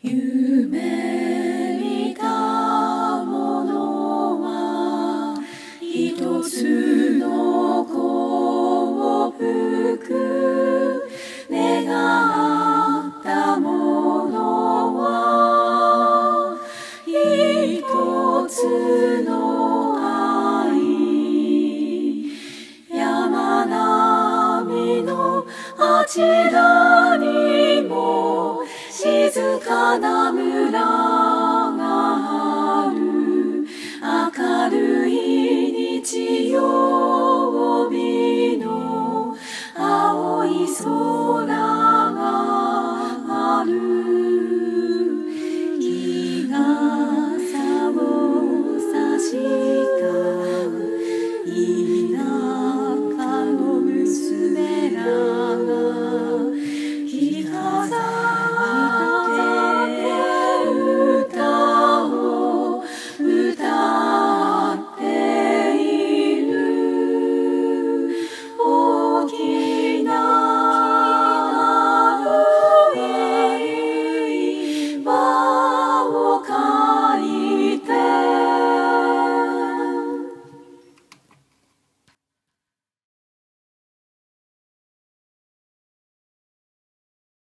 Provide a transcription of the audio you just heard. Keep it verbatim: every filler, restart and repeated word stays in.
夢見たものは一つの幸福、願ったものは一つの愛、山並みのあちらにも静かな村がある。明るい日曜日の青い空